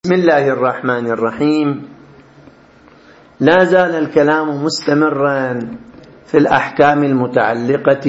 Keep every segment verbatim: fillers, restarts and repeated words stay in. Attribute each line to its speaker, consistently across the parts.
Speaker 1: بسم الله الرحمن الرحيم. لا زال الكلام مستمرا في الأحكام المتعلقة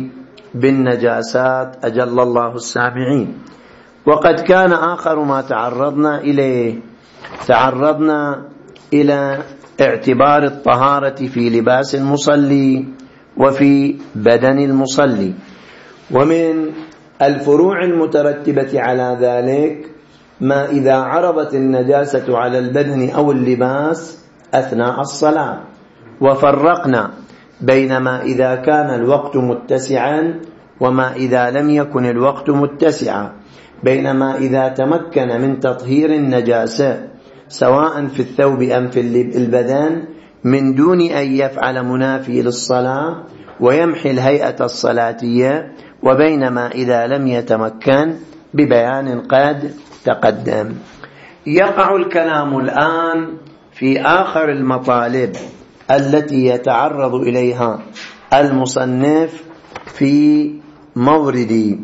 Speaker 1: بالنجاسات أجل الله السامعين. وقد كان آخر ما تعرضنا إليه تعرضنا إلى اعتبار الطهارة في لباس المصلي وفي بدن المصلي، ومن الفروع المترتبة على ذلك ما إذا عرضت النجاسة على البدن أو اللباس أثناء الصلاة، وفرقنا بين ما إذا كان الوقت متسعا وما إذا لم يكن الوقت متسعا، بين ما إذا تمكن من تطهير النجاسة سواء في الثوب أم في البدن من دون أن يفعل منافي للصلاة ويمحي الهيئة الصلاتية، وبين ما إذا لم يتمكن ببيان قد تقدم. يقع الكلام الآن في آخر المطالب التي يتعرض إليها المصنف في مورد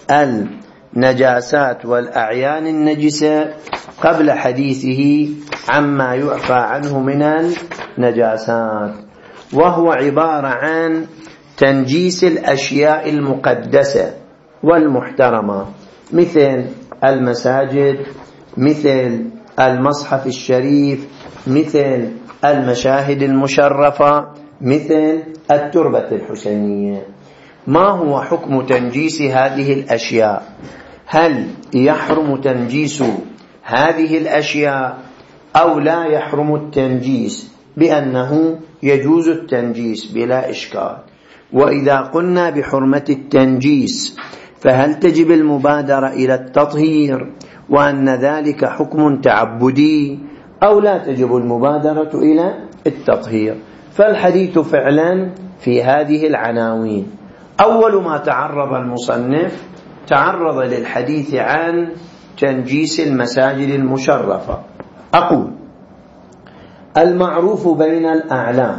Speaker 1: النجاسات والأعيان النجسة قبل حديثه عما يعفى عنه من النجاسات، وهو عبارة عن تنجيس الأشياء المقدسة والمحترمة مثل المساجد، مثل المصحف الشريف، مثل المشاهد المشرفة، مثل التربة الحسينية. ما هو حكم تنجيس هذه الأشياء؟ هل يحرم تنجيس هذه الأشياء أو لا يحرم التنجيس؟ بأنه يجوز التنجيس بلا إشكال. وإذا قلنا بحرمة التنجيس فهل تجب المبادرة إلى التطهير وأن ذلك حكم تعبدي أو لا تجب المبادرة إلى التطهير؟ فالحديث فعلا في هذه العناوين. أول ما تعرض المصنف تعرض للحديث عن تنجيس المساجد المشرفة. أقول المعروف بين الأعلام،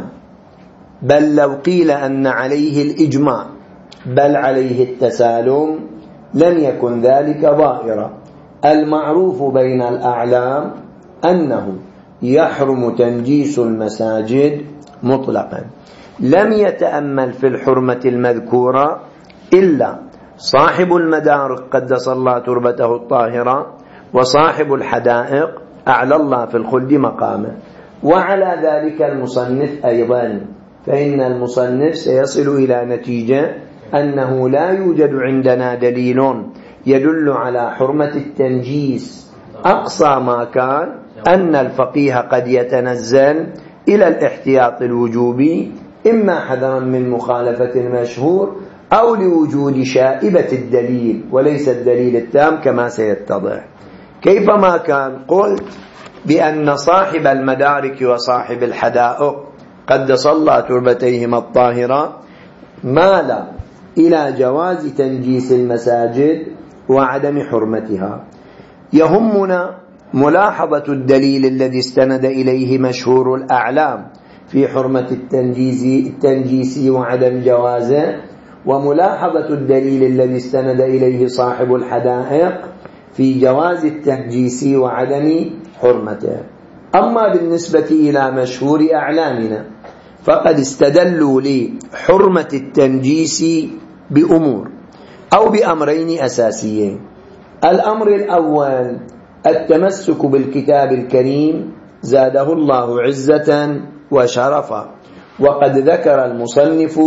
Speaker 1: بل لو قيل أن عليه الإجماع بل عليه التسالم لم يكن ذلك ظاهرا. المعروف بين الأعلام أنه يحرم تنجيس المساجد مطلقا، لم يتأمل في الحرمة المذكورة إلا صاحب المدارك قدس الله تربته الطاهرة وصاحب الحدائق أعلى الله في الخلد مقامه، وعلى ذلك المصنف أيضا، فإن المصنف سيصل إلى نتيجة أنه لا يوجد عندنا دليل يدل على حرمة التنجيس. أقصى ما كان أن الفقيه قد يتنزل إلى الاحتياط الوجوبي، إما حذرا من مخالفة المشهور أو لوجود شائبة الدليل وليس الدليل التام كما سيتضح. كيفما كان قلت بأن صاحب المدارك وصاحب الحدائق قدس الله تربتيهما الطاهرة مال إلى جواز تنجيس المساجد وعدم حرمتها. يهمنا ملاحظة الدليل الذي استند إليه مشهور الأعلام في حرمة التنجيس, التنجيس وعدم جوازه، وملاحظة الدليل الذي استند إليه صاحب الحدائق في جواز التنجيس وعدم حرمته. أما بالنسبة إلى مشهور أعلامنا فقد استدلوا لحرمة التنجيس بأمور أو بأمرين أساسيين. الأمر الأول التمسك بالكتاب الكريم زاده الله عزة وشرفا، وقد ذكر المصنف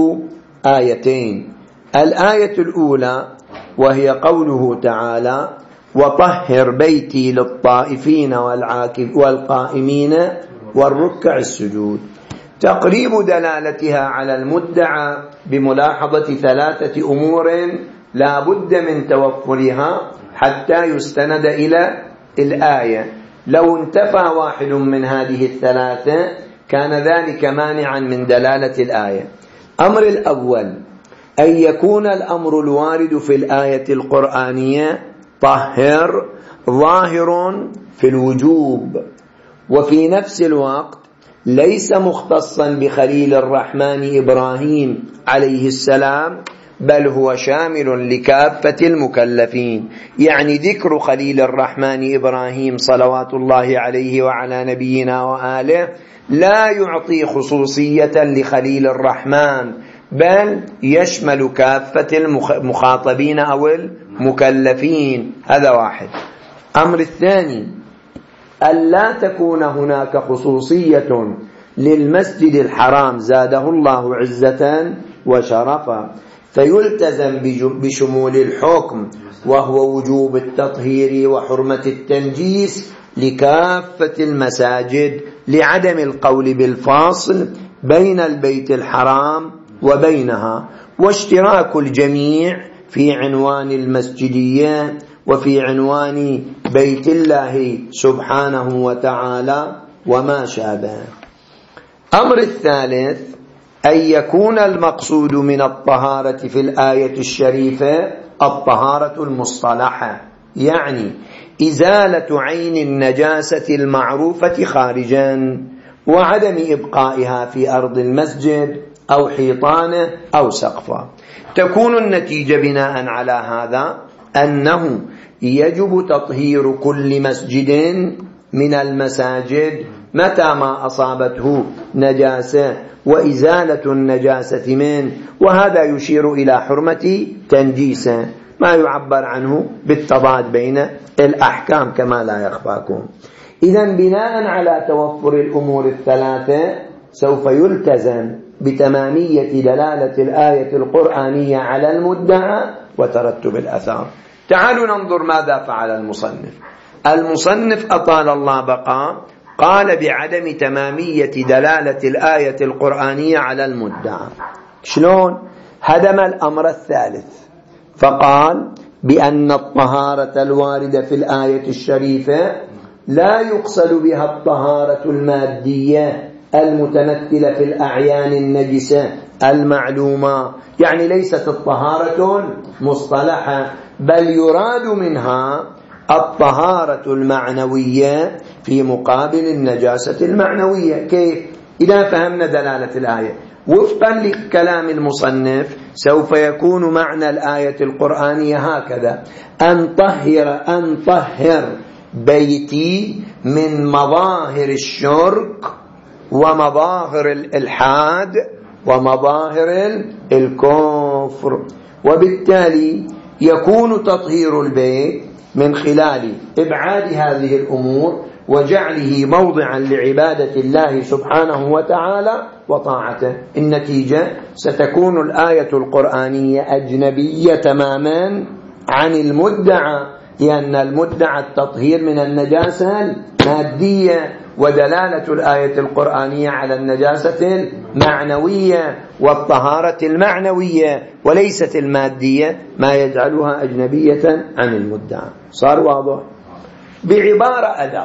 Speaker 1: آيتين. الآية الأولى وهي قوله تعالى: وطهر بيتي للطائفين والقائمين والركع السجود. تقريب دلالتها على المدعى بملاحظة ثلاثة أمور لا بد من توفرها حتى يستند إلى الآية. لو انتفى واحد من هذه الثلاثة كان ذلك مانعا من دلالة الآية. أمر الأول أن يكون الأمر الوارد في الآية القرآنية طهر ظاهر في الوجوب، وفي نفس الوقت ليس مختصا بخليل الرحمن إبراهيم عليه السلام، بل هو شامل لكافة المكلفين. يعني ذكر خليل الرحمن إبراهيم صلوات الله عليه وعلى نبينا وآله لا يعطي خصوصية لخليل الرحمن، بل يشمل كافة المخاطبين أو المكلفين. هذا واحد. أمر الثاني ألا تكون هناك خصوصية للمسجد الحرام زاده الله عزة وشرفا فيلتزم بشمول الحكم، وهو وجوب التطهير وحرمة التنجيس لكافة المساجد، لعدم القول بالفاصل بين البيت الحرام وبينها، واشتراك الجميع في عنوان المسجدية وفي عنوان بيت الله سبحانه وتعالى وما شابه. أمر الثالث أن يكون المقصود من الطهارة في الآية الشريفة الطهارة المصطلحة، يعني إزالة عين النجاسة المعروفة خارجا وعدم إبقائها في أرض المسجد أو حيطانه أو سقفه. تكون النتيجة بناء على هذا أنه يجب تطهير كل مسجد من المساجد متى ما أصابته نجاسة وإزالة النجاسة منه، وهذا يشير إلى حرمة تنجيسه، ما يعبر عنه بالتضاد بين الأحكام كما لا يخفاكم. إذن بناء على توفر الأمور الثلاثة سوف يلتزم بتمامية دلالة الآية القرآنية على المدعى وترتب الأثار. تعالوا ننظر ماذا فعل المصنف. المصنف أطال الله بقاء قال بعدم تمامية دلالة الآية القرآنية على المدعى. شلون؟ هدم الأمر الثالث فقال بأن الطهارة الواردة في الآية الشريفة لا يقصد بها الطهارة المادية المتمثلة في الأعيان النجسة المعلومة، يعني ليست الطهارة مصطلحة، بل يراد منها الطهارة المعنوية في مقابل النجاسة المعنوية. كيف؟ إذا فهمنا دلالة الآية وفقا لكلام المصنف سوف يكون معنى الآية القرآنية هكذا: أن طهر أن طهر بيتي من مظاهر الشرك ومظاهر الإلحاد ومظاهر الكفر. وبالتالي يكون تطهير البيت من خلال إبعاد هذه الأمور وجعله موضعا لعبادة الله سبحانه وتعالى وطاعته. النتيجة ستكون الآية القرآنية أجنبية تماما عن المدعى، لأن المدعى التطهير من النجاسة المادية، ودلالة الآية القرآنية على النجاسة المعنوية والطهارة المعنوية وليست المادية، ما يجعلها أجنبية عن المدعى. صار واضح؟ بعبارة أدق،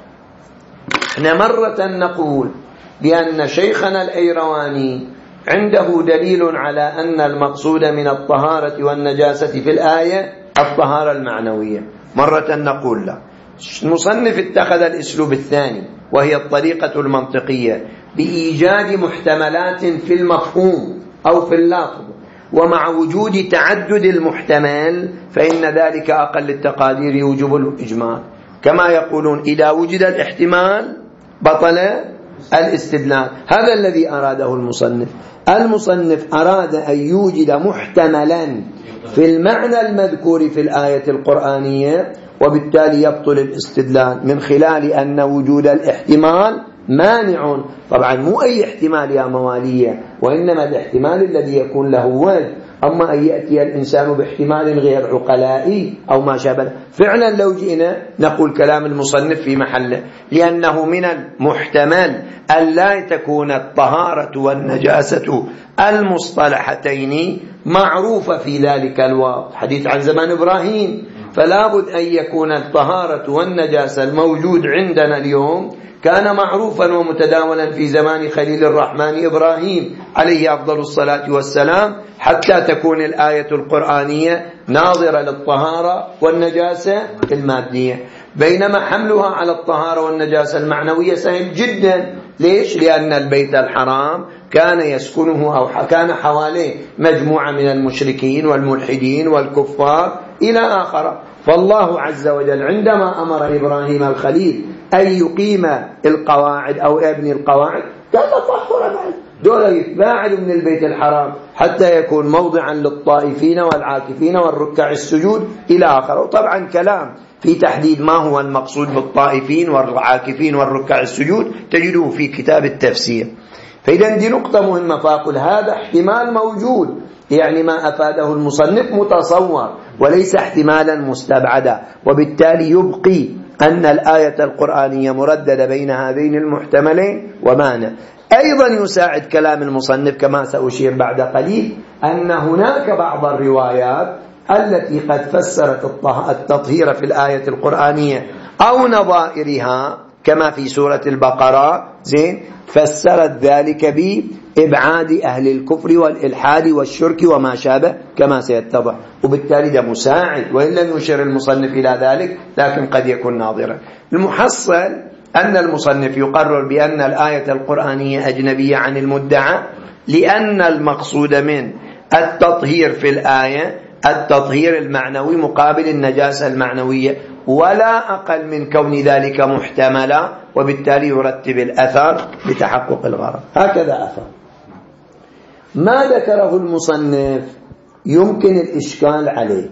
Speaker 1: احنا مرة نقول بأن شيخنا الأيرواني عنده دليل على أن المقصود من الطهارة والنجاسة في الآية الطهارة المعنوية، مرة نقول لا. المصنف اتخذ الأسلوب الثاني وهي الطريقة المنطقية بإيجاد محتملات في المفهوم أو في اللفظ، ومع وجود تعدد المحتمل فإن ذلك أقل التقادير يوجب الإجمال. كما يقولون إذا وجد الاحتمال بطل الاستدلال. هذا الذي أراده المصنف. المصنف أراد أن يوجد محتملا في المعنى المذكور في الآية القرآنية، وبالتالي يبطل الاستدلال من خلال أن وجود الاحتمال مانع. طبعا مو أي احتمال يا موالية، وإنما الاحتمال الذي يكون له وجه. أما أن يأتي الإنسان باحتمال غير عقلائي أو ما شابه، فعلا لو جئنا نقول كلام المصنف في محله، لأنه من المحتمل أن لا تكون الطهارة والنجاسة المصطلحتين معروفة في ذلك الوقت، حديث عن زمان إبراهيم، فلا بد أن يكون الطهارة والنجاسة الموجود عندنا اليوم كان معروفا ومتداولا في زمان خليل الرحمن إبراهيم عليه أفضل الصلاة والسلام، حتى تكون الآية القرآنية ناظرة للطهارة والنجاسة المادية. بينما حملها على الطهارة والنجاسة المعنوية سهل جدا. ليش؟ لأن البيت الحرام كان يسكنه أو كان حواليه مجموعة من المشركين والملحدين والكفار إلى آخر. فالله عز وجل عندما أمر إبراهيم الخليل أن يقيم القواعد أو يبني القواعد قال طهر بعد دول يتباعدوا من البيت الحرام حتى يكون موضعا للطائفين والعاكفين والركع السجود إلى آخره. وطبعا كلام في تحديد ما هو المقصود بالطائفين والعاكفين والركع السجود تجده في كتاب التفسير. فإذا دي نقطة مهمة، فأقول هذا احتمال موجود، يعني ما أفاده المصنف متصور وليس احتمالا مستبعدا، وبالتالي يبقي أن الآية القرآنية مرددة بين هذين المحتملين ومانع. أيضا يساعد كلام المصنف كما سأشير بعد قليل أن هناك بعض الروايات التي قد فسرت التطهير في الآية القرآنية أو نظائرها كما في سورة البقرة زين فسرت ذلك بإبعاد أهل الكفر والإلحاد والشرك وما شابه كما سيتضح، وبالتالي ده مساعد وإن لم يشير المصنف إلى ذلك لكن قد يكون ناظرا. المحصل أن المصنف يقرر بأن الآية القرآنية أجنبية عن المدعى لأن المقصود من التطهير في الآية التطهير المعنوي مقابل النجاسة المعنوية، ولا أقل من كون ذلك محتملا، وبالتالي يرتب الأثر لتحقق الغرض. هكذا أثر ما ذكره المصنف يمكن الإشكال عليه،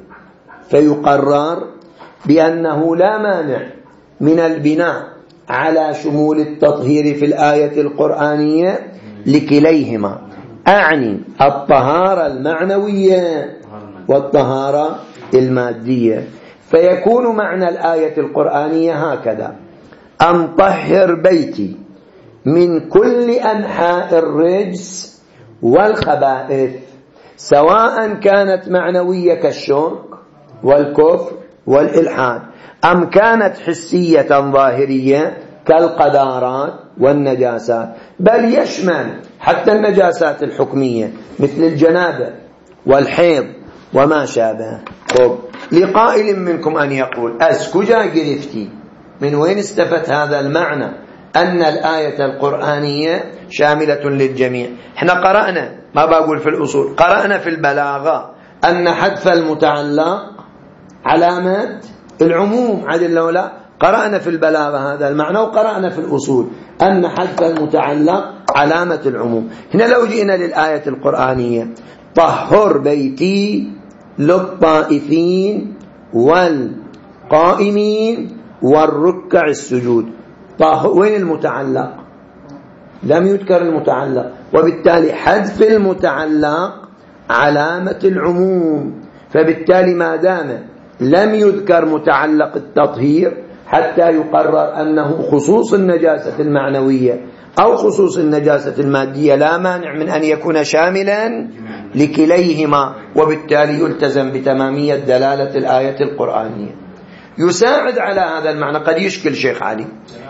Speaker 1: فيقرر بأنه لا مانع من البناء على شمول التطهير في الآية القرآنية لكليهما، أعني الطهارة المعنوية والطهارة المادية. فيكون معنى الآية القرآنية هكذا: أن طهر بيتي من كل أنحاء الرجس والخبائث، سواء كانت معنوية كالشرك والكفر والإلحاد، أم كانت حسية ظاهرية كالقذارات والنجاسات، بل يشمل حتى النجاسات الحكمية مثل الجنابة والحيض وما شابه. طب لقائل منكم أن يقول أسكجا قرفتي، من وين استفدت هذا المعنى أن الآية القرآنية شاملة للجميع؟ احنا قرأنا، ما بقول في الأصول، قرأنا في البلاغة أن حذف المتعلق علامة العموم، عدل لو لا قرأنا في البلاغة هذا المعنى، وقرأنا في الأصول أن حذف المتعلق علامة العموم. هنا لو جئنا للآية القرآنية: طهر بيتي للطائفين والقائمين والركع السجود، وين المتعلق؟ لم يذكر المتعلق، وبالتالي حذف المتعلق علامة العموم. فبالتالي ما دام لم يذكر متعلق التطهير حتى يقرر أنه خصوص النجاسة المعنوية أو خصوص النجاسة المادية لا مانع من أن يكون شاملا لكليهما، وبالتالي يلتزم بتمامية دلالة الآية القرآنية. يساعد على هذا المعنى قد يشكل شيخ علي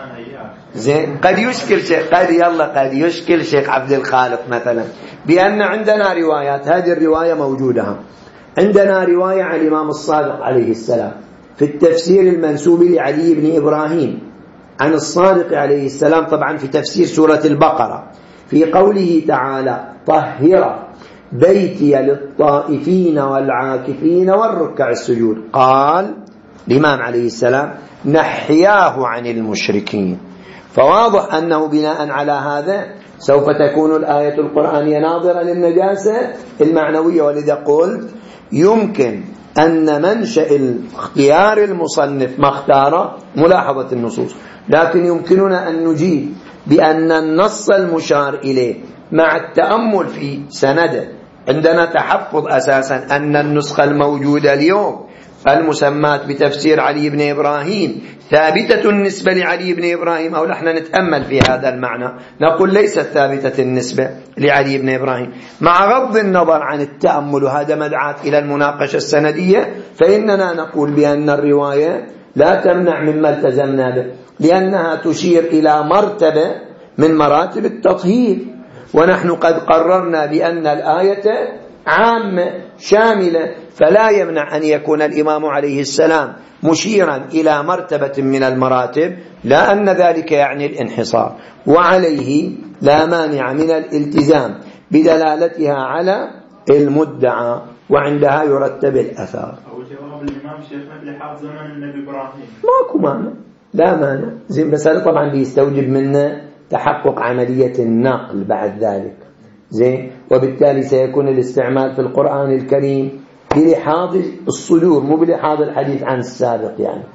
Speaker 1: زين قد يشكل شيخ قد يلا قد يشكل شيخ عبد الخالق مثلا بأن عندنا روايات، هذه الرواية موجودة عندنا رواية عن الإمام الصادق عليه السلام في التفسير المنسوب لعلي بن إبراهيم عن الصادق عليه السلام، طبعا في تفسير سورة البقرة، في قوله تعالى: طهر بيتي للطائفين والعاكفين والركع السجود، قال الإمام عليه السلام: نحياه عن المشركين. فواضح أنه بناء على هذا سوف تكون الآية القرآنية ناظرة للنجاسة المعنوية. ولذا قلت يمكن أن منشأ اختيار المصنف ما اختاره ملاحظة النصوص، لكن يمكننا أن نجيب بأن النص المشار إليه مع التأمل في سنده، عندنا تحفظ أساسا أن النسخة الموجودة اليوم المسمات بتفسير علي بن إبراهيم ثابتة النسبة لعلي بن إبراهيم، أو نحن نتأمل في هذا المعنى نقول ليست ثابتة النسبة لعلي بن إبراهيم، مع غض النظر عن التأمل، وهذا مدعاة إلى المناقشة السندية، فإننا نقول بأن الرواية لا تمنع مما التزمنا به، لأنها تشير إلى مرتبة من مراتب التطهير، ونحن قد قررنا بأن الآية عامة شاملة، فلا يمنع أن يكون الإمام عليه السلام مشيرا إلى مرتبة من المراتب، لا أن ذلك يعني الانحصار، وعليه لا مانع من الالتزام بدلالتها على المدعى، وعندها يرتب الأثار.
Speaker 2: أو جواب الإمام شيخنا لحاظ زمن النبي إبراهيم
Speaker 1: ماكو مانع، لا مانع. زين، بس هذا طبعا بيستوجب منا تحقق عملية النقل بعد ذلك. زين، وبالتالي سيكون الاستعمال في القرآن الكريم بلحاظ الصدور، مو بلحاظ الحديث عن السابق يعني.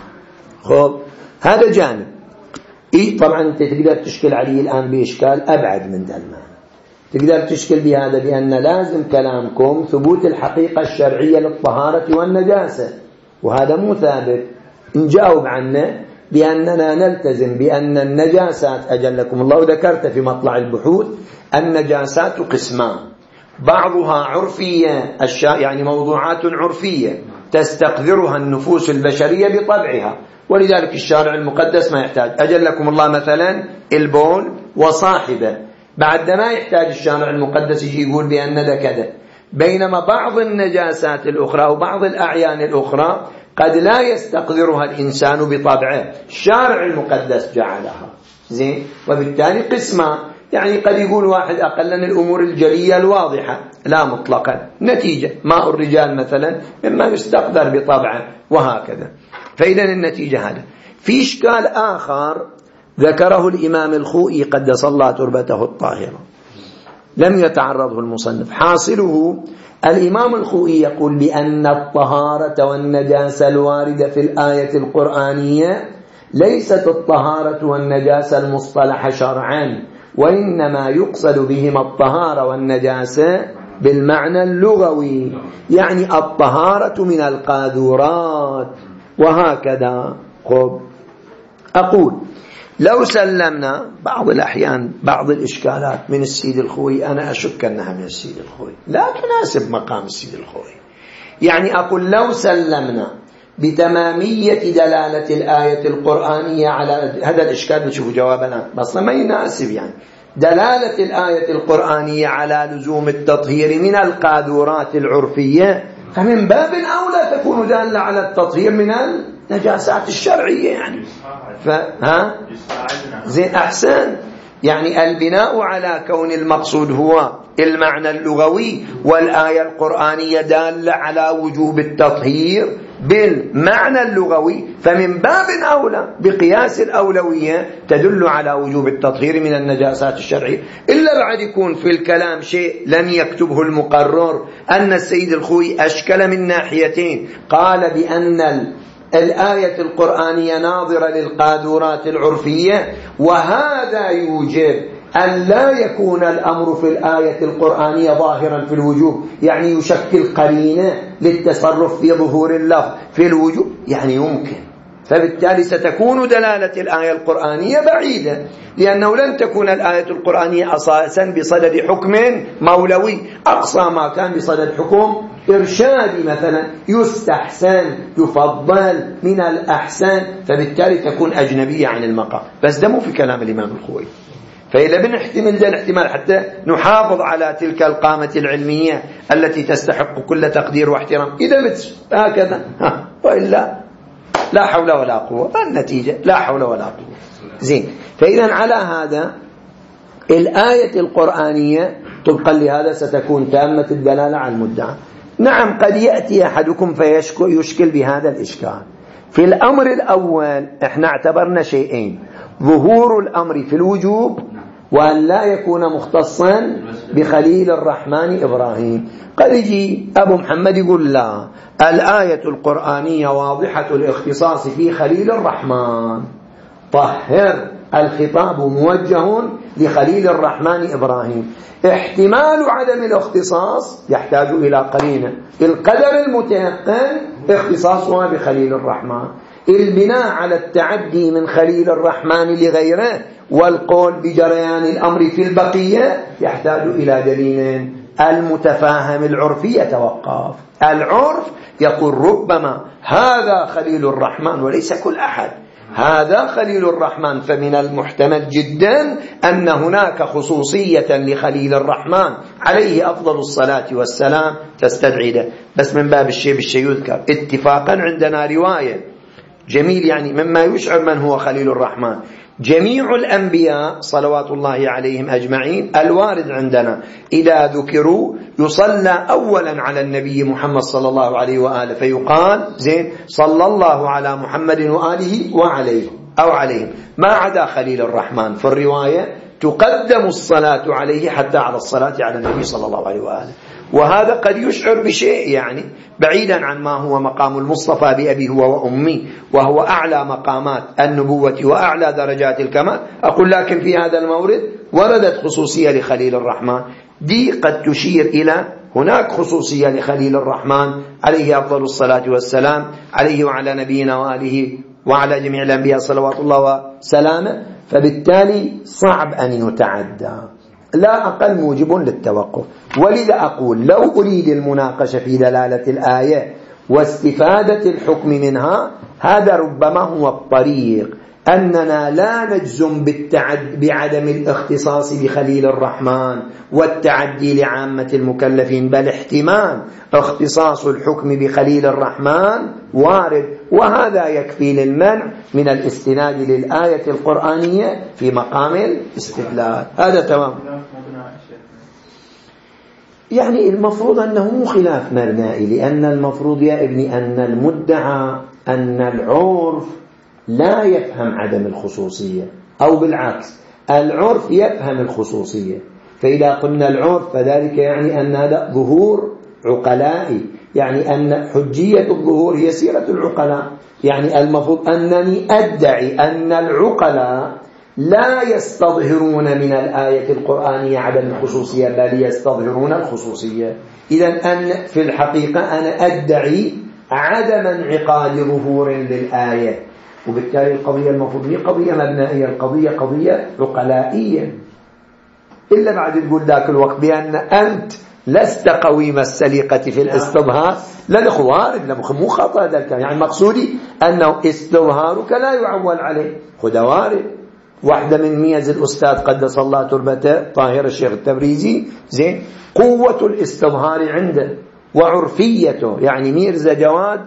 Speaker 1: خب، هذا جانب. إيه طبعا أنت تقدر تشكل عليه الآن بإشكال أبعد من ذا المعنى. تقدر تشكل بهذا بأن لازم كلامكم ثبوت الحقيقة الشرعية للطهارة والنجاسة، وهذا مو ثابت. نجاوب عنه بأننا نلتزم بأن النجاسات، أجلكم الله ذكرت في مطلع البحوث، النجاسات قسمان، بعضها عرفية، يعني موضوعات عرفية تستقذرها النفوس البشرية بطبعها، ولذلك الشارع المقدس ما يحتاج. أجلكم الله مثلا البول وصاحبه، بعد ما يحتاج الشارع المقدس يجي يقول بأن ذا كذا. بينما بعض النجاسات الأخرى أو بعض الأعيان الأخرى قد لا يستقذرها الإنسان بطبعه، الشارع المقدس جعلها. زين، وبالتالي قسمة، يعني قد يقول واحد أقل من الأمور الجلية الواضحة، لا مطلقا. نتيجة ماء الرجال مثلا مما يستقذر بطبعه، وهكذا. فإذا النتيجة هذا. في إشكال آخر ذكره الإمام الخوئي قدس الله تربته الطاهرة، لم يتعرضه المصنف. حاصله الإمام الخوئي يقول بأن الطهارة والنجاسة الواردة في الآية القرآنية ليست الطهارة والنجاسة المصطلحة شرعا، وإنما يقصد بهما الطهارة والنجاسة بالمعنى اللغوي، يعني الطهارة من القاذورات وهكذا. خب، أقول لو سلمنا بعض الأحيان بعض الإشكالات من السيد الخوي، أنا أشك أنها من السيد الخوي، لا تناسب مقام السيد الخوي. يعني أقول لو سلمنا بتمامية دلالة الآية القرآنية على هذا الإشكال، نشوف جوابنا، بس ما يناسب. يعني دلالة الآية القرآنية على لزوم التطهير من القاذورات العرفية، فمن باب أولى تكون دالة على التطهير من النجاسات الشرعية. يعني فها زين، أحسن. يعني البناء على كون المقصود هو المعنى اللغوي، والآية القرآنية دالة على وجوب التطهير بالمعنى اللغوي، فمن باب أولى بقياس الأولوية تدل على وجوب التطهير من النجاسات الشرعية. إلا بعد يكون في الكلام شيء لم يكتبه المقرر، أن السيد الخوي أشكل من ناحيتين، قال بأن الآية القرآنية ناظرة للقاذورات العرفية، وهذا يوجب أن لا يكون الأمر في الآية القرآنية ظاهرا في الوجوب، يعني يشكل قرينة للتصرف في ظهور اللفظ في الوجوب، يعني يمكن. فبالتالي ستكون دلالة الآية القرآنية بعيدة، لأنه لن تكون الآية القرآنية أساسا بصدد حكم مولوي، أقصى ما كان بصدد حكم إرشادي مثلا، يستحسن يفضل من الأحسن، فبالتالي تكون أجنبية عن المقام. بس ده مو في كلام الإمام الخوئي. فإذا بنحتمل ذا الاحتمال حتى نحافظ على تلك القامة العلمية التي تستحق كل تقدير واحترام، إذا بت هكذا ها، وإلا لا حول ولا قوة. النتيجة لا حول ولا قوة. زين، فإذا على هذا الآية القرآنية طبقا لهذا ستكون تامة الدلالة على المدعى. نعم، قد يأتي أحدكم فيشكل بهذا الإشكال. في الأمر الأول احنا اعتبرنا شيئين: ظهور الأمر في الوجوب، وأن لا يكون مختصا بخليل الرحمن إبراهيم. قد يجي أبو محمد يقول لا، الآية القرآنية واضحة الاختصاص في خليل الرحمن، طهر، الخطاب موجه لخليل الرحمن إبراهيم. احتمال عدم الاختصاص يحتاج إلى قرينة، القدر المتيقن اختصاصها بخليل الرحمن. البناء على التعدي من خليل الرحمن لغيره والقول بجريان الأمر في البقية يحتاج إلى دليل. المتفاهم العرفي يتوقف. العرف يقول ربما هذا خليل الرحمن وليس كل أحد، هذا خليل الرحمن. فمن المحتمل جدا أن هناك خصوصية لخليل الرحمن عليه أفضل الصلاة والسلام تستدعي له. بس من باب الشيء بالشيء يذكر اتفاقا عندنا رواية جميل يعني مما يشعر من هو خليل الرحمن. جميع الأنبياء صلوات الله عليهم أجمعين الوارد عندنا إذا ذكروا يصلى أولا على النبي محمد صلى الله عليه وآله فيقال زين صلى الله على محمد وآله وعليه أو عليهم، ما عدا خليل الرحمن في الرواية تقدم الصلاة عليه حتى على الصلاة على النبي صلى الله عليه وآله. وهذا قد يشعر بشيء يعني بعيدا عن ما هو مقام المصطفى بأبي هو وأمي وهو أعلى مقامات النبوة وأعلى درجات الكمال. أقول لكن في هذا المورد وردت خصوصية لخليل الرحمن دي قد تشير إلى هناك خصوصية لخليل الرحمن عليه أفضل الصلاة والسلام عليه وعلى نبينا وآله وعلى جميع الأنبياء صلوات الله وسلامه. فبالتالي صعب أن يتعدى، لا أقل موجب للتوقف. ولذا أقول لو أريد المناقشة في دلالة الآية واستفادة الحكم منها هذا ربما هو الطريق، أننا لا نجزم بالتعد بعدم الاختصاص بخليل الرحمن والتعدي لعامة المكلفين، بل احتمال اختصاص الحكم بخليل الرحمن وارد، وهذا يكفي للمنع من الاستناد للآية القرآنية في مقام الاستدلال. هذا تمام. يعني المفروض أنه مو خلاف مبنائي، لأن المفروض يا ابني أن المدعى أن العرف لا يفهم عدم الخصوصية، أو بالعكس العرف يفهم الخصوصية. فإذا قلنا العرف فذلك يعني أن هذا ظهور عقلائي، يعني أن حجية الظهور هي سيرة العقلاء. يعني المفروض أنني أدعي أن العقلاء لا يستظهرون من الآية القرآنية عدم الخصوصية بل يستظهرون الخصوصية. إذن أن في الحقيقة أنا أدعي عدم انعقاد ظهور للآية، وبالتالي القضية المفروض هي قضية مبنائية، القضية قضية عقلائية. إلا بعد تقول ذاك الوقت بأن أنت لست قويم السليقة في الاستظهار، لا خوارد لا مو خطأ ذلك. يعني مقصودي أنه استظهارك لا يعول عليه. خذ وارد واحدة من ميز الأستاذ قدس الله تربته طاهر الشيخ التبريزي زين قوة الاستظهار عنده وعرفيته. يعني ميرزا جواد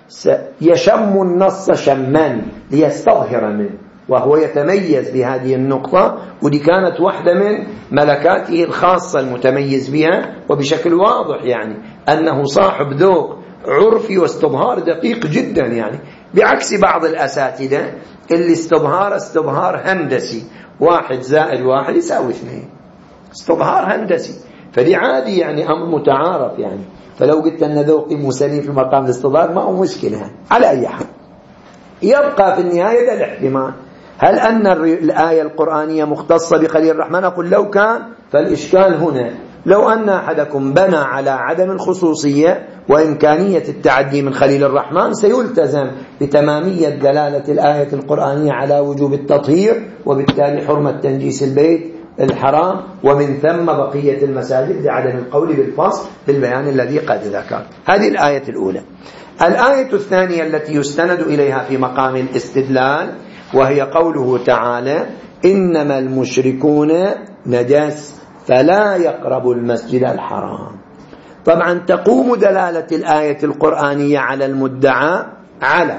Speaker 1: يشم النص شما ليستظهر منه، وهو يتميز بهذه النقطة، ودي كانت واحدة من ملكاته الخاصة المتميز بها وبشكل واضح، يعني أنه صاحب ذوق عرفي واستظهار دقيق جدا. يعني بعكس بعض الأساتذة اللي استظهار استظهار هندسي، واحد زائد واحد يساوي اثنين، استظهار هندسي. فدي عادي يعني أمر متعارف. يعني فلو قلت أن ذوقي مسلم في مقام الاستظهار ما هو مشكلة. على أي حال يبقى في النهاية ذا الاحتمال، هل أن الآية القرآنية مختصة بخليل الرحمن؟ أقول لو كان فالإشكال هنا لو أن أحدكم بنى على عدم الخصوصية وإمكانية التعدي من خليل الرحمن سيلتزم بتمامية دلالة الآية القرآنية على وجوب التطهير، وبالتالي حرمة تنجيس البيت الحرام ومن ثم بقية المساجد لعدم القول بالفصل بالبيان الذي قد ذكر. هذه الآية الأولى. الآية الثانية التي يستند إليها في مقام الاستدلال وهي قوله تعالى إنما المشركون نجس فلا يقربوا المسجد الحرام. طبعا تقوم دلالة الآية القرآنية على المدعى على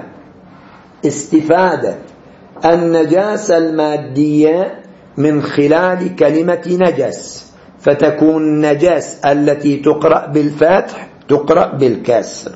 Speaker 1: استفادة النجاسة المادية من خلال كلمة نجس، فتكون نجس التي تقرأ بالفتح تقرأ بالكسر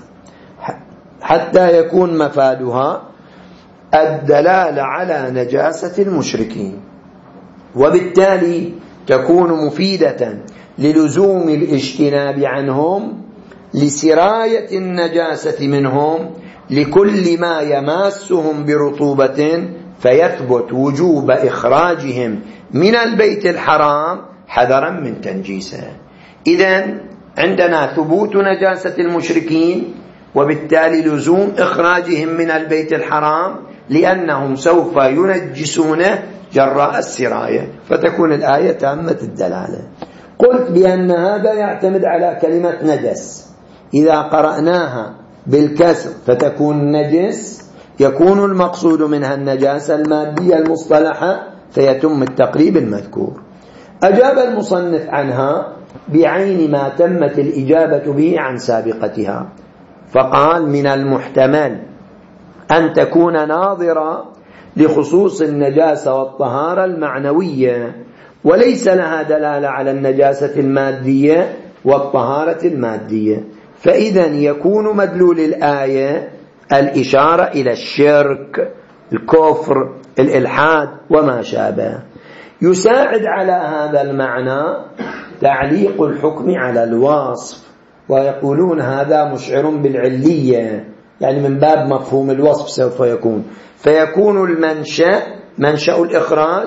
Speaker 1: حتى يكون مفادها الدلالة على نجاسة المشركين، وبالتالي تكون مفيدة للزوم الاجتناب عنهم، لسراية النجاسة منهم، لكل ما يماسهم برطوبة فيثبت وجوب إخراجهم من البيت الحرام حذرا من تنجيسه. إذن عندنا ثبوت نجاسة المشركين وبالتالي لزوم إخراجهم من البيت الحرام لأنهم سوف ينجسونه جراء السراية، فتكون الآية تامة الدلالة. قلت بأن هذا يعتمد على كلمة نجس، إذا قرأناها بالكسر فتكون نجس، يكون المقصود منها النجاسة المادية المصطلحة فيتم التقريب المذكور. أجاب المصنف عنها بعين ما تمت الإجابة به عن سابقتها، فقال: من المحتمل أن تكون ناظرة لخصوص النجاسة والطهارة المعنوية، وليس لها دلالة على النجاسة المادية والطهارة المادية، فإذا يكون مدلول الآية الإشارة إلى الشرك، الكفر، الإلحاد وما شابه. يساعد على هذا المعنى تعليق الحكم على الوصف، ويقولون هذا مشعر بالعلية، يعني من باب مفهوم الوصف سوف يكون، فيكون المنشأ منشأ الإخراج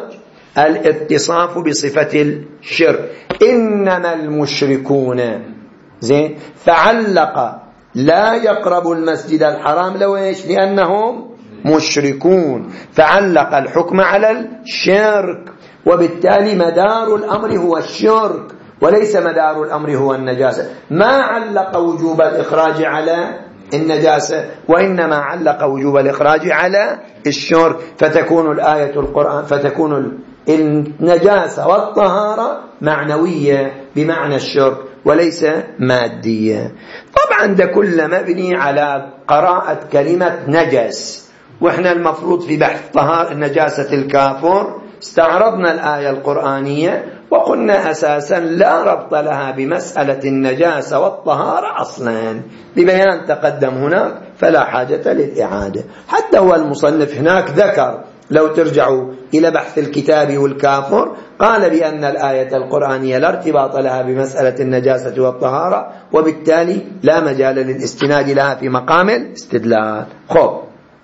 Speaker 1: الاتصاف بصفة الشرك. إنما المشركون زين، فعلق لا يقرب المسجد الحرام لو إيش؟ لأنهم مشركون، فعلق الحكم على الشرك، وبالتالي مدار الأمر هو الشرك وليس مدار الأمر هو النجاسة. ما علق وجوب الإخراج على النجاسة، وإنما علق وجوب الإخراج على الشرك، فتكون الآية القرآن فتكون النجاسة والطهارة معنوية بمعنى الشرك وليس مادية. طبعا ده كله مبني على قراءة كلمة نجس، وإحنا المفروض في بحث طهارة نجاسة الكافر استعرضنا الآية القرآنية وقلنا أساسا لا ربط لها بمسألة النجاسة والطهارة أصلا، ببيان تقدم هناك فلا حاجة للإعادة. حتى هو المصنف هناك ذكر، لو ترجعوا إلى بحث الكتاب والكافر، قال بأن الآية القرآنية لا ارتباط لها بمسألة النجاسة والطهارة، وبالتالي لا مجال للاستناد لها في مقام الاستدلال. خب،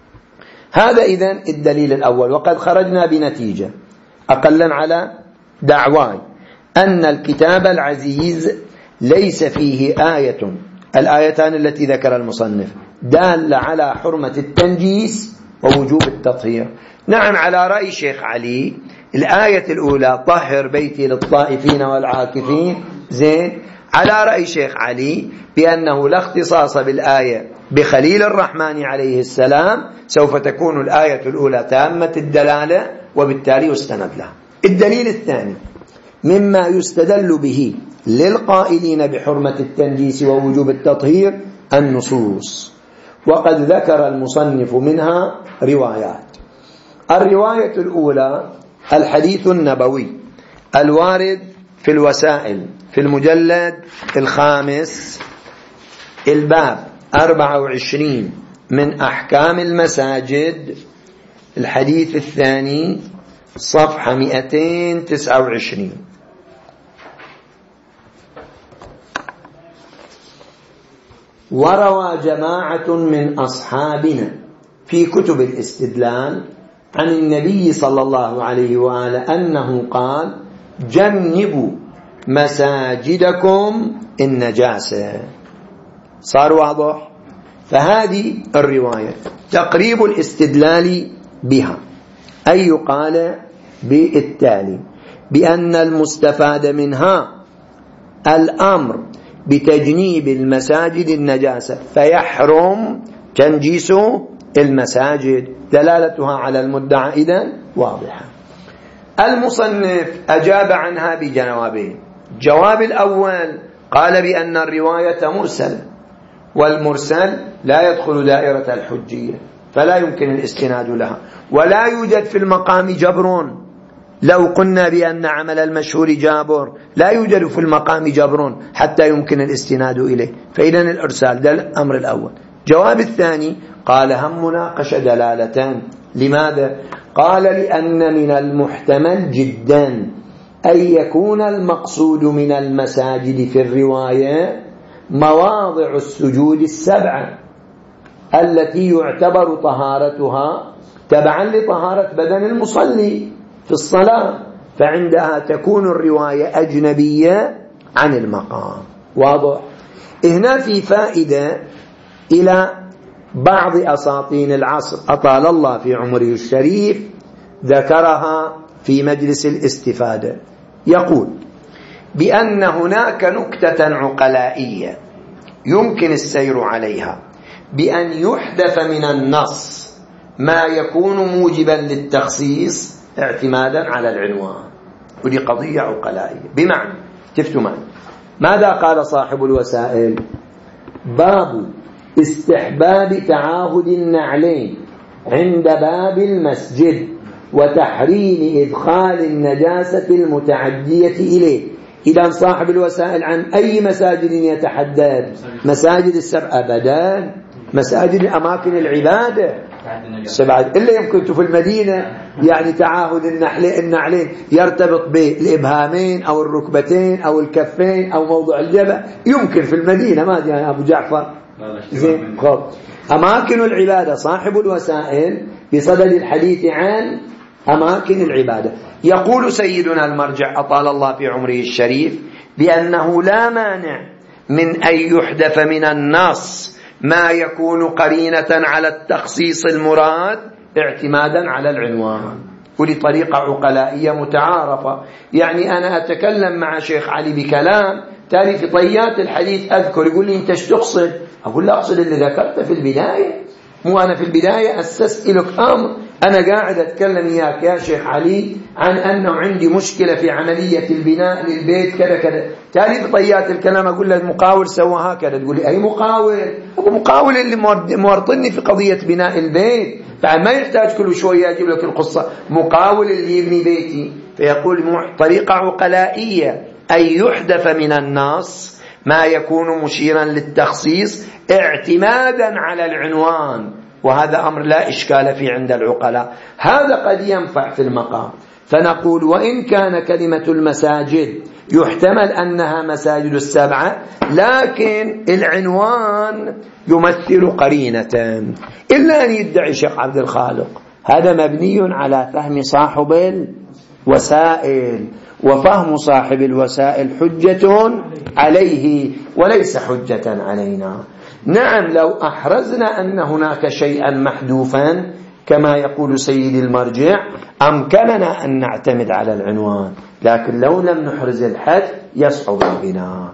Speaker 1: هذا إذن الدليل الأول. وقد خرجنا بنتيجة أقلا على دعواي أن الكتاب العزيز ليس فيه آية، الآيتان التي ذكر المصنف، دالة على حرمة التنجيس ووجوب التطهير. نعم، على رأي شيخ علي الآية الأولى طهر بيتي للطائفين والعاكفين، زين. على رأي شيخ علي بأنه لا اختصاص بالآية بخليل الرحمن عليه السلام، سوف تكون الآية الأولى تامة الدلالة وبالتالي يستند لها. الدليل الثاني مما يستدل به للقائلين بحرمة التنجيس ووجوب التطهير النصوص، وقد ذكر المصنف منها روايات. الرواية الأولى الحديث النبوي الوارد في الوسائل في المجلد الخامس الباب أربعة وعشرين من أحكام المساجد، الحديث الثاني صفحة مئتين وتسعة وعشرين. وروى جماعة من أصحابنا في كتب الاستدلال عن النبي صلى الله عليه وآله أنه قال: جنبوا مساجدكم النجاسة. صار واضح؟ فهذه الرواية تقريب الاستدلال بها، أي يقال بالتالي بأن المستفاد منها الأمر بتجنيب المساجد النجاسة، فيحرم تنجيس المساجد، دلالتها على المدعى إذن واضحة. المصنف أجاب عنها بجوابين. جواب الأول قال بأن الرواية مرسلة، والمرسل لا يدخل دائرة الحجية، فلا يمكن الاستناد لها، ولا يوجد في المقام جبر. لو قلنا بأن عمل المشهور جابر، لا يوجد في المقام جبر حتى يمكن الاستناد إليه، فإذن الإرسال ده الأمر الأول. جواب الثاني قال: هم مناقشة دلالتان. لماذا؟ قال: لأن من المحتمل جدا أن يكون المقصود من المساجد في الرواية مواضع السجود السبعة التي يعتبر طهارتها تبعا لطهارة بدن المصلي في الصلاة، فعندها تكون الرواية أجنبية عن المقام. واضح؟ هنا في فائدة إلى بعض أساطين العصر أطال الله في عمره الشريف، ذكرها في مجلس الاستفادة، يقول بأن هناك نكتة عقلائية يمكن السير عليها، بأن يحدث من النص ما يكون موجبا للتخصيص اعتمادا على العنوان. ودي قضية عقلائية. بمعنى تفتوا معي ماذا قال صاحب الوسائل؟ باب استحباب تعاهد النعلين عند باب المسجد وتحريم إدخال النجاسة المتعدية إليه. إذا صاحب الوسائل عن أي مساجد يتحدث؟ مساجد السبع أبدا، مساجد أماكن العبادة سبعة. إلا يمكن في المدينة يعني تعاهد النعلين يرتبط بالإبهامين أو الركبتين أو الكفين أو موضع الجبهة، يمكن في المدينة. ما يا أبو جعفر زين خب. أماكن العبادة صاحب الوسائل بصدد الحديث عن أماكن العبادة. يقول سيدنا المرجع أطال الله في عمره الشريف بأنه لا مانع من أن يحدث من النص ما يكون قرينة على التخصيص المراد اعتمادا على العنوان. ولطريقة عقلائية متعارفة. يعني أنا أتكلم مع شيخ علي بكلام تالي في طيات الحديث أذكر يقول لي أنت ايش تقصد؟ أقول له أقصد اللي ذكرته في البداية. مو أنا في البداية أسست لك أمر أنا قاعد أتكلم إياك يا شيخ علي عن أنه عندي مشكلة في عملية البناء للبيت كذا كذا. تالي بطيات الكلام أقول له المقاول سوى هكذا، تقول لي أي مقاول؟ أبو مقاول اللي مورطني في قضية بناء البيت. فما يحتاج كل شوية أجيب لك القصة مقاول اللي يبني بيتي. فيقول طريقة عقلائية أن يحدث من النص ما يكون مشيرا للتخصيص اعتمادا على العنوان، وهذا أمر لا إشكال فيه عند العقلاء. هذا قد ينفع في المقام. فنقول وإن كان كلمة المساجد يحتمل أنها مساجد السبعة، لكن العنوان يمثل قرينة. إلا أن يدعي شيخ عبد الخالق هذا مبني على فهم صاحب الوسائل، وفهم صاحب الوسائل حجة عليه وليس حجة علينا. نعم لو أحرزنا أن هناك شيئا محذوفا كما يقول سيد المرجع أمكننا أن نعتمد على العنوان، لكن لو لم نحرز الحذف يصعب بنا.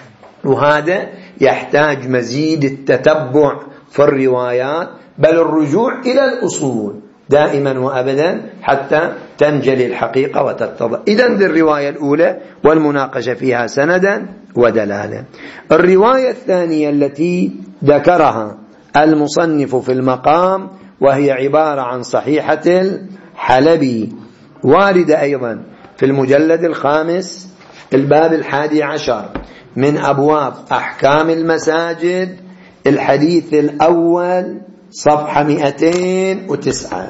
Speaker 1: وهذا يحتاج مزيد التتبع في الروايات، بل الرجوع إلى الأصول دائما وأبدا حتى تنجلي الحقيقة وتتضح. إذن ذي الرواية الأولى والمناقشة فيها سندا ودلالة. الرواية الثانية التي ذكرها المصنف في المقام وهي عبارة عن صحيحة الحلبي، واردة أيضا في المجلد الخامس الباب الحادي عشر من أبواب أحكام المساجد، الحديث الأول صفحة مئتين وتسعة.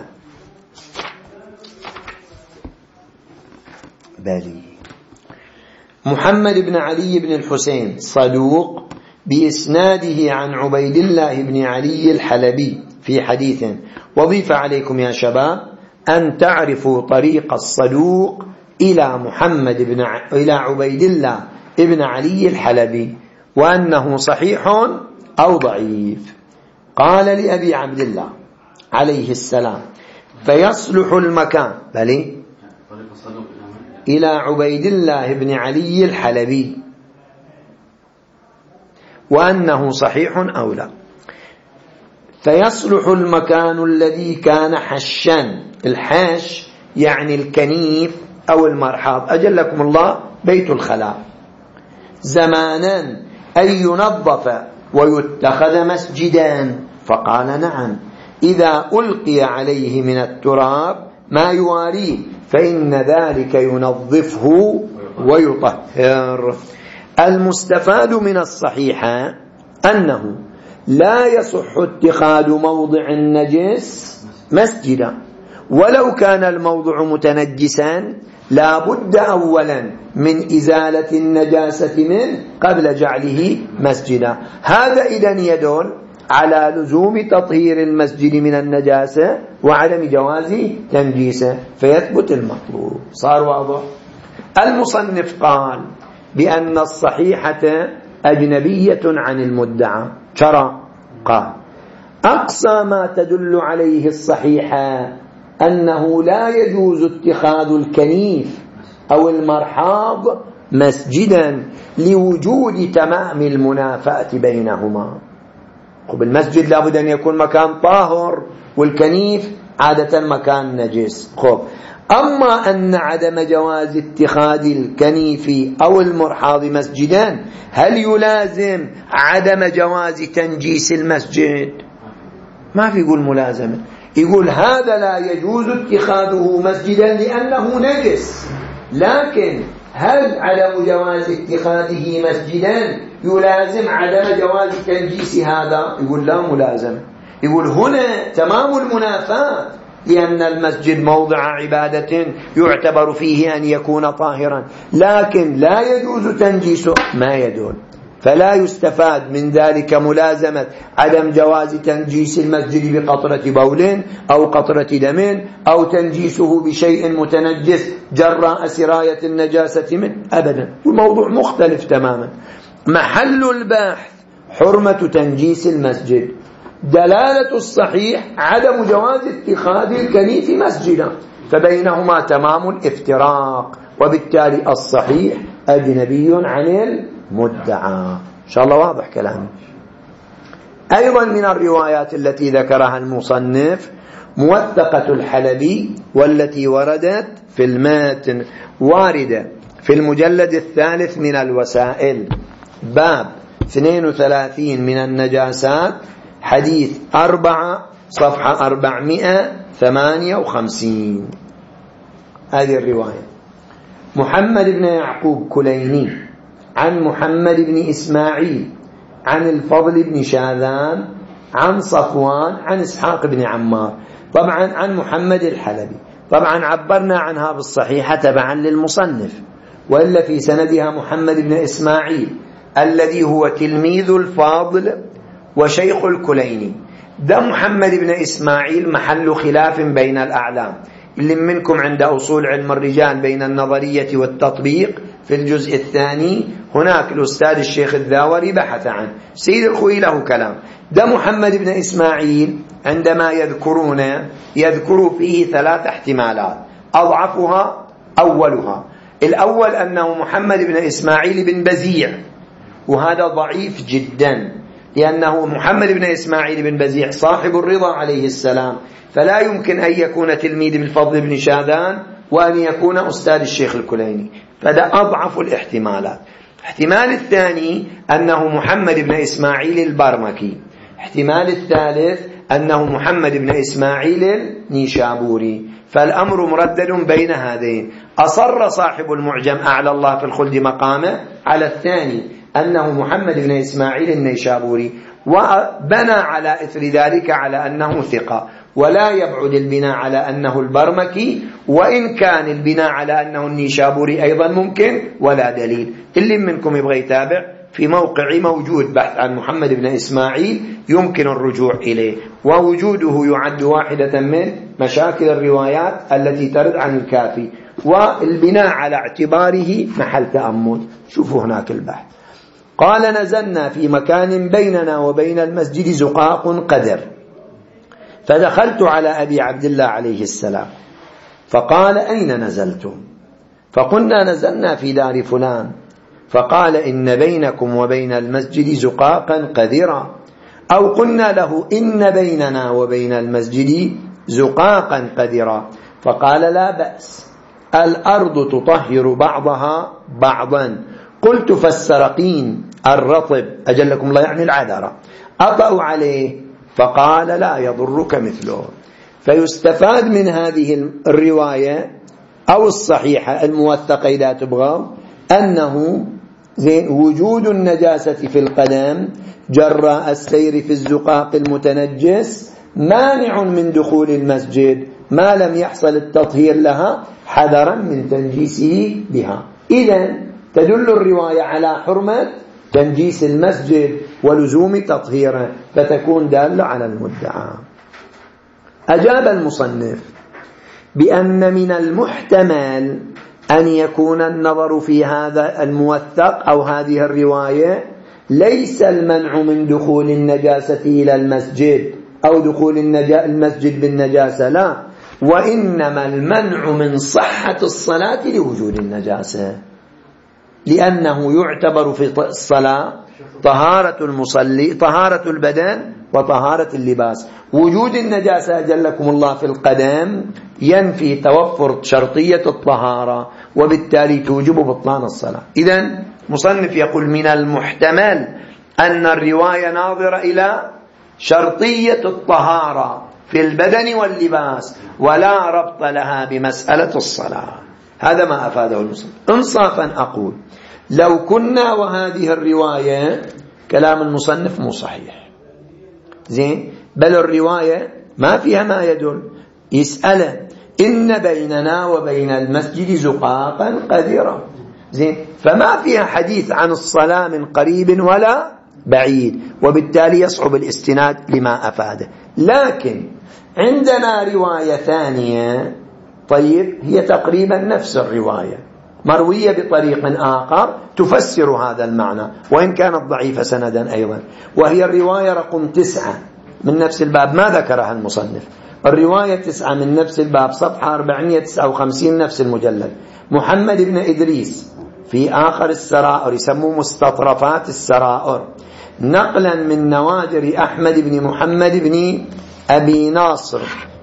Speaker 1: بالي محمد بن علي بن الحسين صدوق بإسناده عن عبيد الله بن علي الحلبي في حديث. وضيف عليكم يا شباب أن تعرفوا طريق الصدوق إلى محمد بن ع... إلى عبيد الله بن علي الحلبي، وأنه صحيح أو ضعيف. قال لأبي عبد الله عليه السلام فيصلح المكان بلي إلى عبيد الله بن علي الحلبي وأنه صحيح أو لا. فيصلح المكان الذي كان حشا، الحاش يعني الكنيف أو المرحاض، أجلكم الله بيت الخلاء، زمانا أن ينظف ويتخذ مسجدا. فقال نعم إذا ألقي عليه من التراب ما يواريه فإن ذلك ينظفه ويطهر. المستفاد من الصحيحة أنه لا يصح اتخاذ موضع النجس مسجدا، ولو كان الموضع متنجسا لا بد أولا من إزالة النجاسة منه قبل جعله مسجدا. هذا إذن يدل على لزوم تطهير المسجد من النجاسة وعدم جواز تنجيسه فيثبت المطلوب. صار واضح؟ المصنف قال بأن الصحيحة أجنبية عن المدعى. ترى قال أقصى ما تدل عليه الصحيحة أنه لا يجوز اتخاذ الكنيف أو المرحاض مسجدا لوجود تمام المنافاة بينهما. المسجد لابد أن يكون مكان طاهر، والكنيف عادة مكان نجس. خب أما أن عدم جواز اتخاذ الكنيف أو المرحاض مسجدا، هل يلازم عدم جواز تنجيس المسجد؟ ما في يقول ملازمة، يقول هذا لا يجوز اتخاذه مسجدا لأنه نجس، لكن هل عدم جواز اتخاذه مسجدا يلازم عدم جواز تنجيس هذا؟ يقول لا ملازمة. يقول هنا تمام المنافاة، لأن المسجد موضع عبادة يعتبر فيه أن يكون طاهرا، لكن لا يجوز تنجيسه، ما يدل. فلا يستفاد من ذلك ملازمة عدم جواز تنجيس المسجد بقطرة بول أو قطرة دم أو تنجيسه بشيء متنجس جراء سراية النجاسة منه أبدا، والموضوع مختلف تماما. محل البحث حرمة تنجيس المسجد، دلالة الصحيح عدم جواز اتخاذ الكنيف مسجدا، فبينهما تمام الافتراق، وبالتالي الصحيح أجنبي عن المدعى. إن شاء الله واضح كلامي. أيضا من الروايات التي ذكرها المصنف موثقة الحلبي، والتي وردت في الماتن، واردة في المجلد الثالث من الوسائل باب اثنين وثلاثين من النجاسات، حديث أربعة صفحة أربعمائة ثمانية وخمسين. هذه الرواية محمد بن يعقوب كليني عن محمد بن إسماعيل عن الفضل بن شاذان عن صفوان عن إسحاق بن عمار، طبعا عن محمد الحلبي. طبعا عبرنا عنها بالصحيحة تبعا للمصنف، وإلا في سندها محمد بن إسماعيل الذي هو تلميذ الفاضل وشيخ الكليني. ده محمد بن إسماعيل محل خلاف بين الأعلام، اللي منكم عند أصول علم الرجال بين النظرية والتطبيق في الجزء الثاني، هناك الأستاذ الشيخ الذاوري بحث عنه، سيد الخوي له كلام. ده محمد بن إسماعيل عندما يذكرون يذكروا فيه ثلاث احتمالات، أضعفها أولها الأول أنه محمد بن إسماعيل بن بزيع، وهذا ضعيف جدا، لأنه محمد بن إسماعيل بن بزيع صاحب الرضا عليه السلام، فلا يمكن أن يكون تلميذ بالفضل بن شاذان وأن يكون أستاذ الشيخ الكليني، فده أضعف الاحتمالات. احتمال الثاني أنه محمد بن إسماعيل البرمكي. احتمال الثالث أنه محمد بن إسماعيل النيشابوري. فالأمر مردد بين هذين. أصر صاحب المعجم أعلى الله في الخلد مقامه على الثاني أنه محمد بن إسماعيل النيشابوري، وبنى على إثر ذلك على أنه ثقة، ولا يبعد البناء على أنه البرمكي، وإن كان البناء على أنه النيشابوري أيضا ممكن ولا دليل. اللي منكم يبغى يتابع في موقعي موجود بحث عن محمد بن إسماعيل يمكن الرجوع إليه، ووجوده يعد واحدة من مشاكل الروايات التي ترد عن الكافي، والبناء على اعتباره محل تأمل. شوفوا هناك البحث. قال: نزلنا في مكان بيننا وبين المسجد زقاق قدر، فدخلت على أبي عبد الله عليه السلام فقال: أين نزلتم؟ فقلنا: نزلنا في دار فلان. فقال: إن بينكم وبين المسجد زقاقا قذرا. أو قلنا له: إن بيننا وبين المسجد زقاقا قذرا. فقال: لا بأس، الأرض تطهر بعضها بعضا. قلت: فالسرقين الرطب أجلكم الله يعني العذرة أطأوا عليه؟ فقال: لا يضرك مثله. فيستفاد من هذه الرواية أو الصحيحة الموثقة إذا تبغى أنه وجود النجاسة في القدم جراء السير في الزقاق المتنجس مانع من دخول المسجد ما لم يحصل التطهير لها حذرا من تنجيسه بها. إذن تدل الرواية على حرمة تنجيس المسجد ولزوم تطهيره، فتكون دالة على المدعى. أجاب المصنف بأن من المحتمل أن يكون النظر في هذا الموثق أو هذه الرواية ليس المنع من دخول النجاسة إلى المسجد أو دخول المسجد بالنجاسة، لا، وإنما المنع من صحة الصلاة لوجود النجاسة، لأنه يعتبر في الصلاة طهارة المصلي، طهارة البدن وطهارة اللباس. وجود النجاسة أجلكم الله في القدم ينفي توفر شرطية الطهارة، وبالتالي توجب بطلان الصلاة. إذن مصنف يقول من المحتمل أن الرواية ناظرة إلى شرطية الطهارة في البدن واللباس ولا ربط لها بمسألة الصلاة. هذا ما أفاده المصنف. انصافا أقول لو كنا وهذه الرواية كلام المصنف مو صحيح زين، بل الرواية ما فيها ما يدل. يسأل إن بيننا وبين المسجد زقاقا قديرا زين، فما فيها حديث عن الصلاة من قريب ولا بعيد، وبالتالي يصعب الاستناد لما أفاده. لكن عندنا رواية ثانية طيب هي تقريبا نفس الرواية مروية بطريق آخر تفسر هذا المعنى، وإن كانت ضعيفة سندا أيضا، وهي الرواية رقم تسعة من نفس الباب، ما ذكرها المصنف. الرواية تسعة من نفس الباب صفحة أربعمائة وتسعة وخمسين نفس المجلد. محمد بن إدريس في آخر السرائر، يسموه مستطرفات السرائر، نقلا من نوادر أحمد بن محمد بن أبي ناصر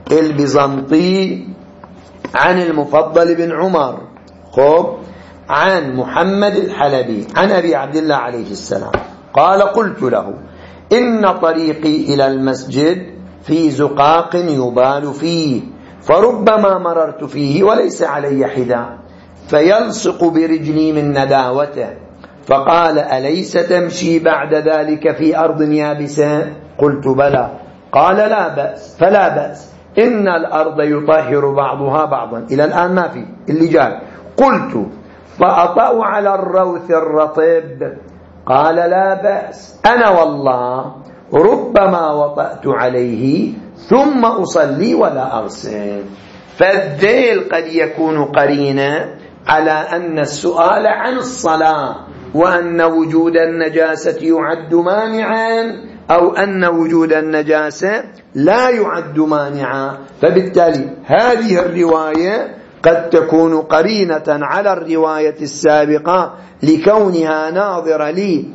Speaker 1: البيزنطي عن المفضل بن عمر خب عن محمد الحلبي عن أبي عبد الله عليه السلام قال قلت له إن طريقي إلى المسجد في زقاق يبال فيه، فربما مررت فيه وليس علي حذاء فيلصق برجلي من نداوته، فقال أليس تمشي بعد ذلك في أرض يابسة؟ قلت بلى. قال لا بأس، فلا بأس، إن الأرض يطهر بعضها بعضا. إلى الآن ما في اللي جاء. قلت فأطأ على الروث الرطب؟ قال لا بأس، أنا والله ربما وطأت عليه ثم أصلي ولا أغسل. فالذيل قد يكون قرينا على أن السؤال عن الصلاة، وأن وجود النجاسة يعد مانعا، أو أن وجود النجاسة لا يعد مانعا. فبالتالي هذه الرواية قد تكون قرينة على الرواية السابقة لكونها ناظرة لي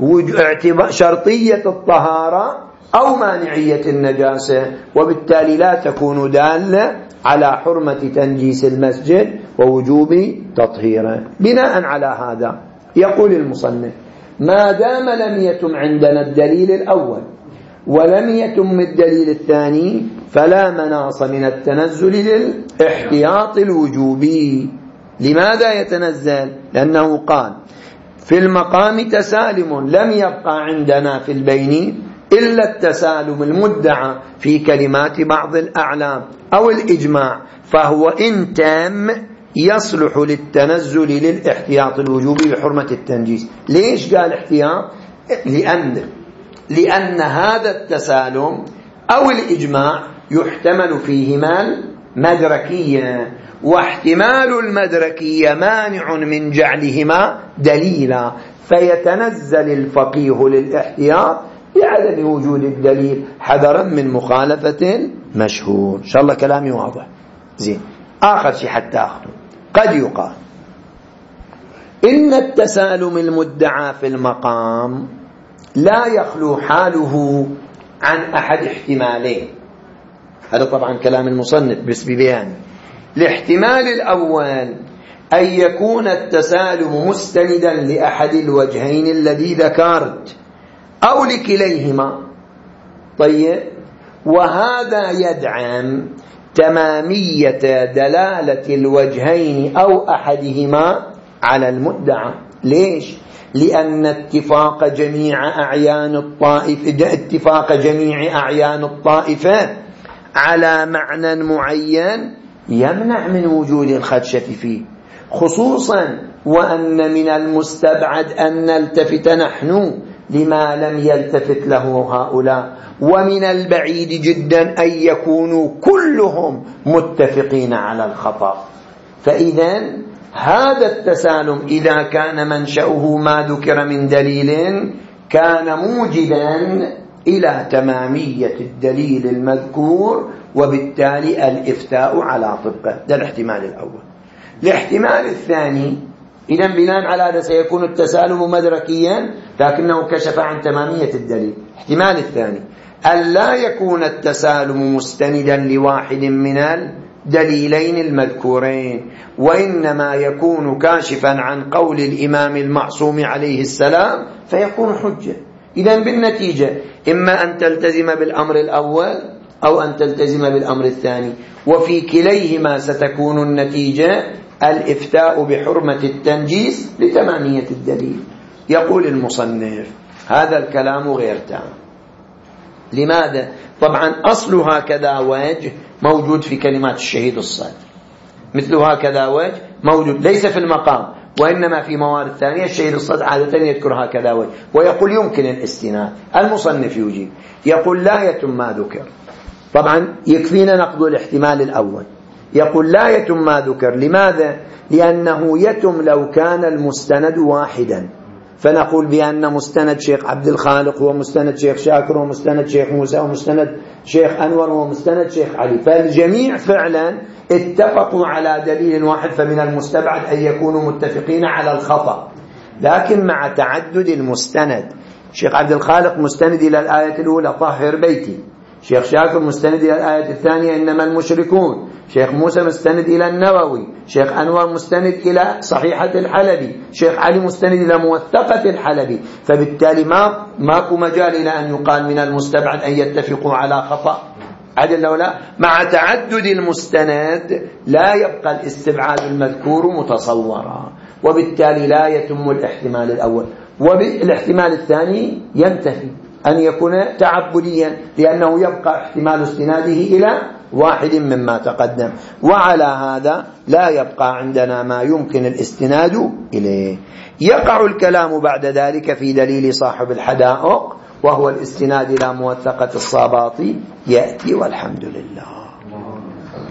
Speaker 1: شرطية الطهارة أو مانعية النجاسة، وبالتالي لا تكون دالة على حرمة تنجيس المسجد ووجوب تطهيره. بناء على هذا يقول المصنف ما دام لم يتم عندنا الدليل الأول ولم يتم الدليل الثاني فلا مناص من التنزل للاحتياط الوجوبي. لماذا يتنزل؟ لأنه قال في المقام تسالم لم يبقى عندنا في البين إلا التسالم المدعى في كلمات بعض الأعلام أو الإجماع، فهو إن تام يصلح للتنزل للاحتياط الوجوبي بحرمة التنجيس. ليش قال احتياط؟ لأن لأن هذا التسالم أو الإجماع يحتمل فيهما المدركية، واحتمال المدركية مانع من جعلهما دليلا، فيتنزل الفقيه للاحتياط بعدم وجود الدليل حذرا من مخالفة المشهور. إن شاء الله كلامي واضح زين. آخر شيء حتى أخذه، قد يقال إن التسالم المدعى في المقام لا يخلو حاله عن أحد احتمالين. هذا طبعا كلام المصنف بس ببيان. الاحتمال الأول أن يكون التسالم مستندا لأحد الوجهين الذي ذكرت أو لكليهما. طيب، وهذا يدعم تمامية دلالة الوجهين أو أحدهما على المدعى. ليش؟ لأن اتفاق جميع أعيان الطائفة اتفاق جميع أعيان الطائفة على معنى معين يمنع من وجود الخدشة فيه، خصوصا وأن من المستبعد أن نلتفت نحن لما لم يلتفت له هؤلاء، ومن البعيد جدا أن يكونوا كلهم متفقين على الخطأ. فإذا هذا التسالم إذا كان منشأه ما ذكر من دليل كان موجدا إلى تمامية الدليل المذكور، وبالتالي الإفتاء على طبقه. ده الاحتمال الأول. الاحتمال الثاني إذا بناء على هذا سيكون التسالم مدركيا، لكنه كشف عن تمامية الدليل. احتمال الثاني أن لا يكون التسالم مستندا لواحد من الدليلين المذكورين، وإنما يكون كاشفا عن قول الإمام المعصوم عليه السلام فيكون حجة. إذا بالنتيجة إما أن تلتزم بالأمر الأول أو أن تلتزم بالأمر الثاني، وفي كليهما ستكون النتيجة الإفتاء بحرمة التنجيس لتمامية الدليل. يقول المصنف هذا الكلام غير تام. لماذا؟ طبعا أصل هكذا وجه موجود في كلمات الشهيد الصادق، مثل هكذا وجه موجود ليس في المقام وإنما في موارد ثانية. الشهيد الصادق عادة يذكر هكذا وجه ويقول يمكن الاستناد. المصنف يجيب يقول لا يتم ما ذكر. طبعا يكفينا نقض الاحتمال الأول. يقول لا يتم ما ذكر. لماذا؟ لأنه يتم لو كان المستند واحدا، فنقول بأن مستند شيخ عبد الخالق هو مستند شيخ شاكر ومستند شيخ موسى ومستند شيخ أنور ومستند شيخ علي، فالجميع فعلا اتفقوا على دليل واحد، فمن المستبعد أن يكونوا متفقين على الخطأ. لكن مع تعدد المستند، شيخ عبد الخالق مستند إلى الآية الأولى طهر بيتي، شيخ شاكر مستند إلى الآية الثانية إنما المشركون، شيخ موسى مستند إلى النووي، شيخ أنور مستند إلى صحيحة الحلبي، شيخ علي مستند إلى موثقة الحلبي، فبالتالي ما ماكو مجال إلى أن يقال من المستبعد أن يتفقوا على خطأ. عدل أو لا؟ مع تعدد المستند لا يبقى الاستبعاد المذكور متصورا، وبالتالي لا يتم الاحتمال الأول، وبالاحتمال الثاني ينتفي أن يكون تعبديا، لأنه يبقى احتمال استناده إلى واحد مما تقدم، وعلى هذا لا يبقى عندنا ما يمكن الاستناد إليه. يقع الكلام بعد ذلك في دليل صاحب الحدائق، وهو الاستناد إلى موثقة الصاباطي، يأتي والحمد لله.